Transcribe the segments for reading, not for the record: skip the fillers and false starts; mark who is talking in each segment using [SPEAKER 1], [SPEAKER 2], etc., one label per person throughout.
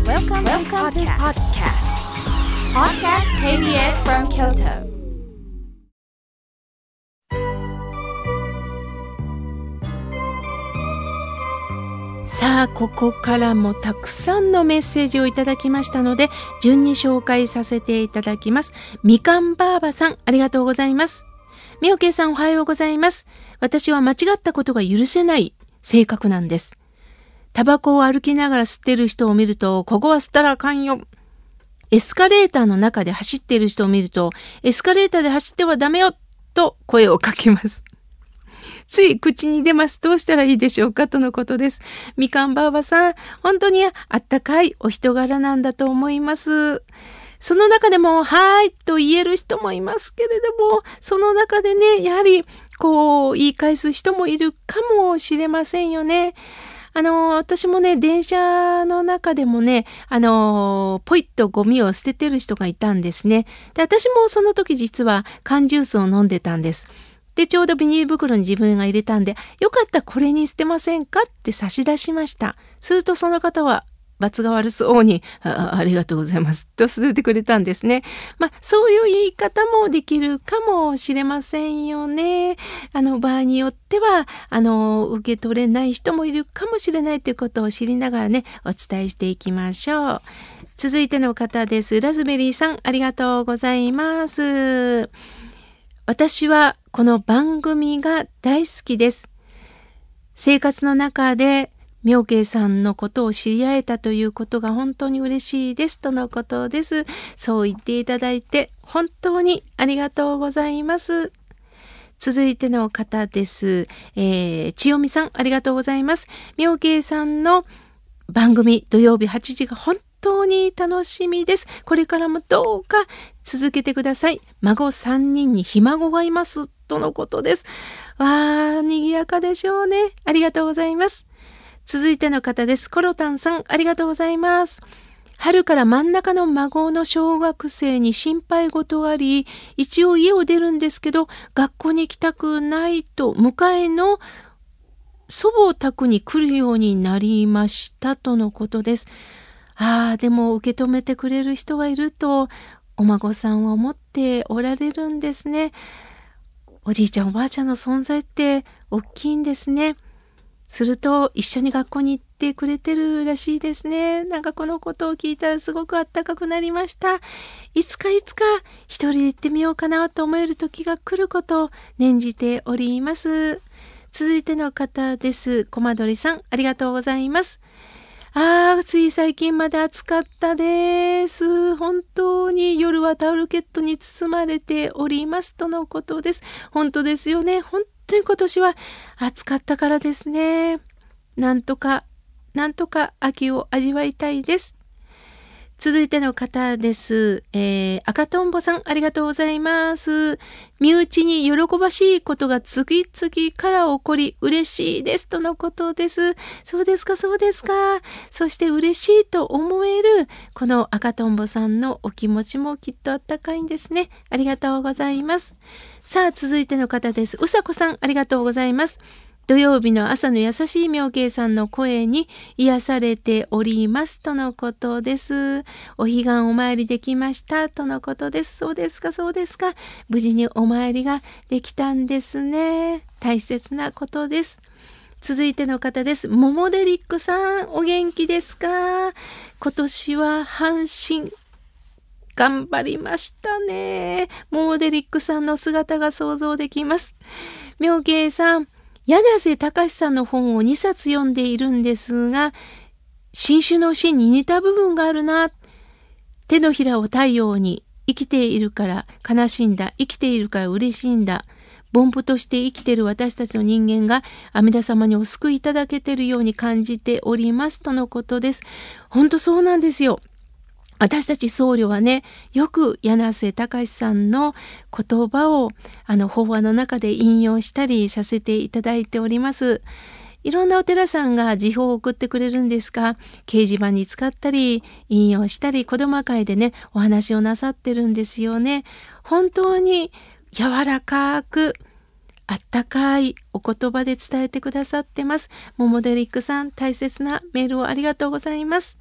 [SPEAKER 1] Welcome to podcast. Podcast KBS from Kyoto.
[SPEAKER 2] さあ、ここからもたくさんのメッセージをいただきましたので、順に紹介させていただきます。みかんばあばさん、ありがとうございます。みおけいさん、おはようございます。私は間違ったことが許せない性格なんです。タバコを歩きながら吸ってる人を見ると、ここは吸ったらあかんよ。エスカレーターの中で走っている人を見ると、エスカレーターで走ってはダメよと声をかけます。つい口に出ます。どうしたらいいでしょうかとのことです。みかんばあばさん、本当にあったかいお人柄なんだと思います。その中でも、はーいと言える人もいますけれども、その中でね、やはり言い返す人もいるかもしれませんよね。私もね、電車の中でもね、ポイッとゴミを捨ててる人がいたんですね。で、私もその時実は缶ジュースを飲んでたんです。で、ちょうどビニール袋に自分が入れたんで、よかったらこれに捨てませんかって差し出しました。するとその方は、罰が悪そうに ありがとうございますと捨ててくれたんですね。そういう言い方もできるかもしれませんよね。場合によっては受け取れない人もいるかもしれないということを知りながらね、お伝えしていきましょう。続いての方です。ラズベリーさん、ありがとうございます。私はこの番組が大好きです。生活の中でみょうけいさんのことを知り合えたということが本当に嬉しいですとのことです。そう言っていただいて本当にありがとうございます。続いての方です。千代美さん、ありがとうございます。みょうけいさんの番組土曜日8時が本当に楽しみです。これからもどうか続けてください。孫3人にひ孫がいますとのことです。わー、賑やかでしょうね。ありがとうございます。続いての方です。コロタンさん、ありがとうございます。春から真ん中の孫の小学生に心配事があり、一応家を出るんですけど、学校に行きたくないと迎えの祖母宅に来るようになりましたとのことです。でも受け止めてくれる人がいると、お孫さんを思っておられるんですね。おじいちゃんおばあちゃんの存在って大きいんですね。すると一緒に学校に行ってくれてるらしいですね。なんかこのことを聞いたらすごくあったかくなりました。いつか一人で行ってみようかなと思える時が来ることを念じております。続いての方です。コマドリさん、ありがとうございます。つい最近まで暑かったです。本当に夜はタオルケットに包まれておりますとのことです。本当ですよね。本当に今年は暑かったからですね。なんとか秋を味わいたいです。続いての方です。赤とんぼさん、ありがとうございます。身内に喜ばしいことが次々から起こり嬉しいですとのことです。そうですか。そして嬉しいと思えるこの赤とんぼさんのお気持ちもきっとあったかいんですね。ありがとうございます。さあ、続いての方です。うさこさん、ありがとうございます。土曜日の朝の優しいみょうけいさんの声に癒されておりますとのことです。お彼岸お参りできましたとのことです。そうですか。無事にお参りができたんですね。大切なことです。続いての方です。モモデリックさん、お元気ですか？今年は阪神頑張りましたね。モモデリックさんの姿が想像できます。みょうけいさん、柳瀬隆さんの本を2冊読んでいるんですが、新種の詩に似た部分があるな。手のひらを太陽に、生きているから悲しんだ、生きているから嬉しいんだ。凡夫として生きている私たちの人間が阿弥陀様にお救いいただけているように感じておりますとのことです。本当そうなんですよ。私たち僧侶はね、よく柳瀬隆さんの言葉を法話の中で引用したりさせていただいております。いろんなお寺さんが時報を送ってくれるんですが、掲示板に使ったり引用したり子ども会でね、お話をなさってるんですよね。本当に柔らかくあったかいお言葉で伝えてくださってます。モモデリックさん、大切なメールをありがとうございます。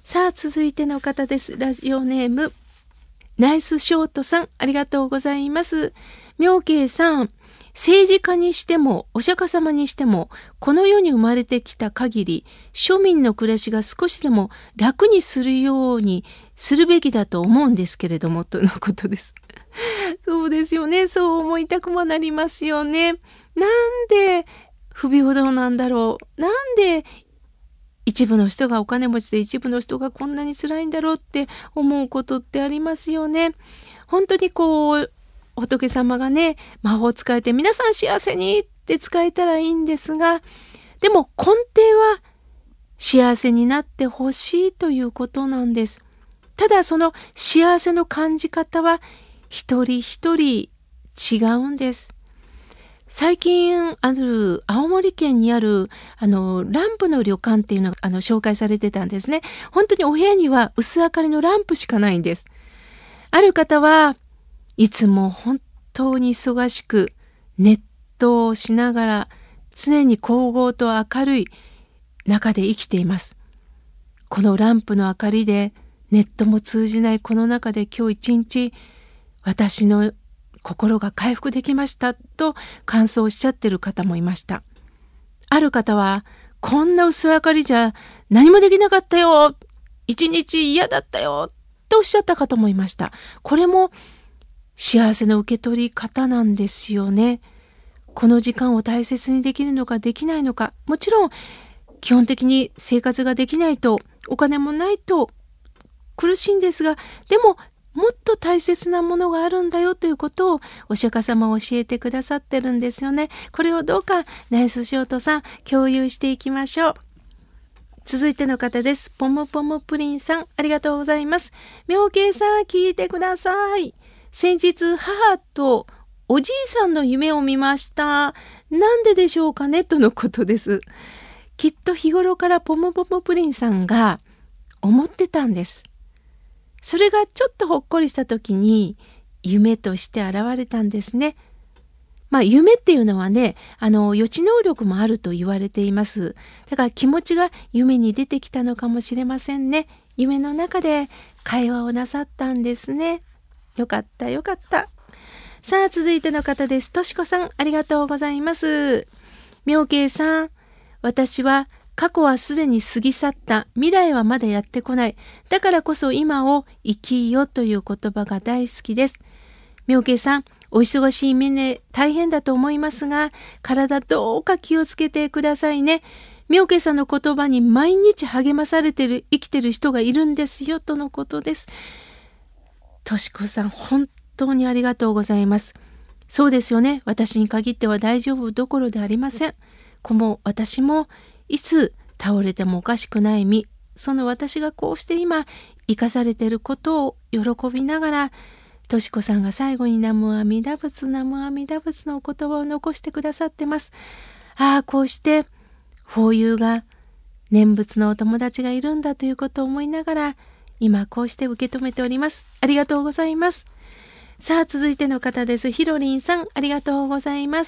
[SPEAKER 2] さあ続いての方です。ラジオネームナイスショートさん、ありがとうございます。妙慶さん、政治家にしてもお釈迦様にしてもこの世に生まれてきた限り庶民の暮らしが少しでも楽にするようにするべきだと思うんですけれども、とのことです。そうですよね。そう思いたくもなりますよね。なんで不平等なんだろう。なんで一部の人がお金持ちで一部の人がこんなに辛いんだろうって思うことってありますよね。本当に仏様がね、魔法を使えて皆さん幸せにって使えたらいいんですが、でも根底は幸せになってほしいということなんです。ただその幸せの感じ方は一人一人違うんです。最近青森県にあるランプの旅館っていうのが紹介されてたんですね。本当にお部屋には薄明かりのランプしかないんです。ある方はいつも本当に忙しくネットをしながら常に光合と明るい中で生きています。このランプの明かりでネットも通じないこの中で今日一日私の心が回復できましたと感想をおっしゃってる方もいました。ある方はこんな薄明かりじゃ何もできなかったよ、一日嫌だったよとおっしゃった方もいました。これも幸せの受け取り方なんですよね。この時間を大切にできるのかできないのか、もちろん基本的に生活ができないとお金もないと苦しいんですが、でももっと大切なものがあるんだよということをお釈迦様は教えてくださってるんですよね。これをどうかナイスショートさん共有していきましょう。続いての方です。ポムポムプリンさん、ありがとうございます。妙慶さん、聞いてください。先日母とおじいさんの夢を見ました。なんででしょうかね、とのことです。きっと日頃からポムポムプリンさんが思ってたんです。それがちょっとほっこりした時に夢として現れたんですね。夢っていうのはね、予知能力もあると言われています。だから気持ちが夢に出てきたのかもしれませんね。夢の中で会話をなさったんですね。よかったよかった。さあ続いての方です。としこさん、ありがとうございます。妙慶さん、私は過去はすでに過ぎ去った。未来はまだやってこない。だからこそ今を生きよという言葉が大好きです。妙慶さん、お忙しい目大変だと思いますが、体どうか気をつけてくださいね。妙慶さんの言葉に毎日励まされて生きてる人がいるんですよとのことです。としこさん、本当にありがとうございます。そうですよね。私に限っては大丈夫どころでありません。私もいつ倒れてもおかしくない身、その私がこうして今生かされていることを喜びながら、としこさんが最後に南無阿弥陀仏南無阿弥陀仏のお言葉を残してくださってます。こうして法友が念仏のお友達がいるんだということを思いながら今こうして受け止めております。ありがとうございます。さあ続いての方です。ひろりんさん、ありがとうございます。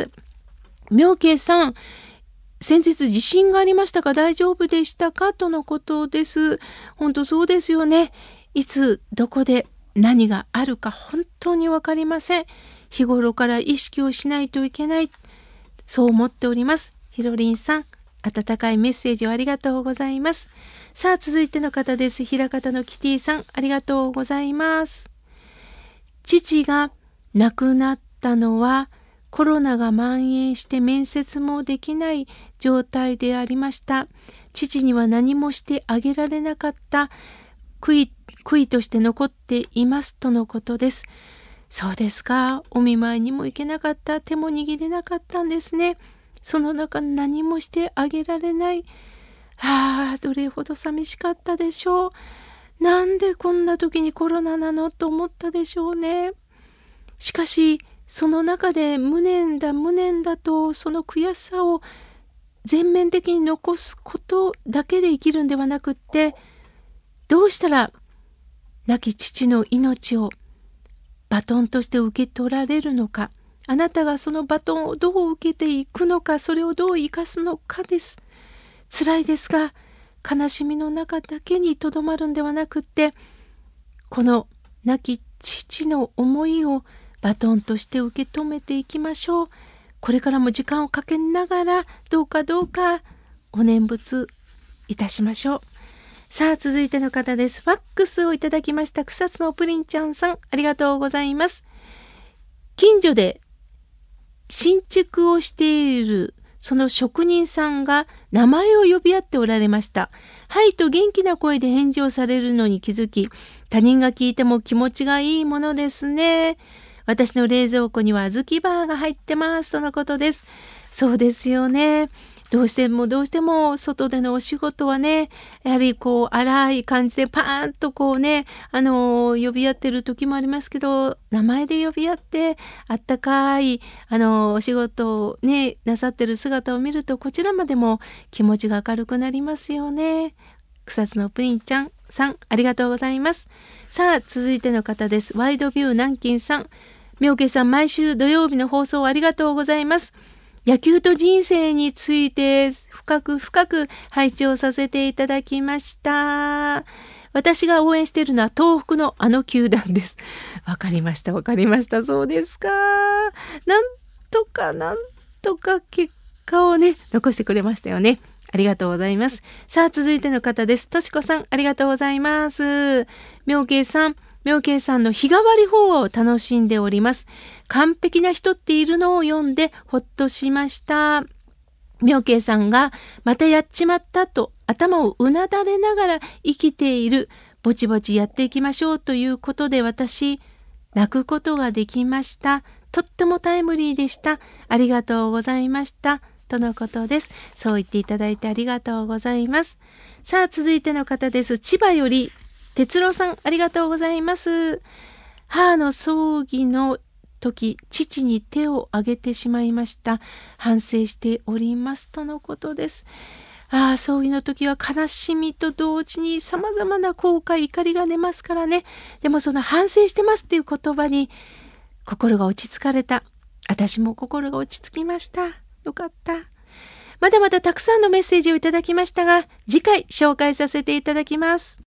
[SPEAKER 2] 妙慶さん、先日地震がありましたが大丈夫でしたかとのことです。本当そうですよね。いつどこで何があるか本当に分かりません。日頃から意識をしないといけない、そう思っております。ひろりんさん、温かいメッセージをありがとうございます。さあ続いての方です。枚方のキティさん、ありがとうございます。父が亡くなったのはコロナが蔓延して面接もできない状態でありました。父には何もしてあげられなかった悔いとして残っていますとのことです。そうですか。お見舞いにも行けなかった、手も握れなかったんですね。その中何もしてあげられない。どれほど寂しかったでしょう。なんでこんな時にコロナなのと思ったでしょうね。しかしその中で無念だとその悔しさを全面的に残すことだけで生きるんではなくって、どうしたら亡き父の命をバトンとして受け取られるのか、あなたがそのバトンをどう受けていくのか、それをどう生かすのかです。辛いですが悲しみの中だけにとどまるんではなくって、この亡き父の思いをバトンとして受け止めていきましょう。これからも時間をかけながらどうかお念仏いたしましょう。さあ、続いての方です。ファックスをいただきました草津のプリンちゃんさん、ありがとうございます。近所で新築をしているその職人さんが名前を呼び合っておられました。はいと元気な声で返事をされるのに気づき、他人が聞いても気持ちがいいものですね。私の冷蔵庫には小豆バーが入ってますとのことです。そうですよね。どうしても外でのお仕事はね、やはり荒い感じでパーンと呼び合ってる時もありますけど、名前で呼び合ってあったかいお仕事をねなさってる姿を見ると、こちらまでも気持ちが明るくなりますよね。草津のプリンちゃんさん、ありがとうございます。さあ、続いての方です。ワイドビュー南京さん、妙慶さん、毎週土曜日の放送ありがとうございます。野球と人生について深く拝聴させていただきました。私が応援しているのは東北の球団です。わかりました。そうですか。なんとか結果をね残してくれましたよね。ありがとうございます。さあ、続いての方です。としこさん、ありがとうございます。妙慶さんの日替わり法を楽しんでおります。完璧な人っているのを読んでほっとしました。妙慶さんがまたやっちまったと頭をうなだれながら生きている、ぼちぼちやっていきましょうということで、私泣くことができました。とってもタイムリーでした。ありがとうございましたとのことです。そう言っていただいてありがとうございます。さあ、続いての方です。千葉より哲郎さん、ありがとうございます。母の葬儀の時、父に手を挙げてしまいました。反省しておりますとのことです。葬儀の時は悲しみと同時に様々な後悔、怒りが出ますからね。でもその反省してますっていう言葉に心が落ち着かれた。私も心が落ち着きました。よかった。まだまだたくさんのメッセージをいただきましたが、次回紹介させていただきます。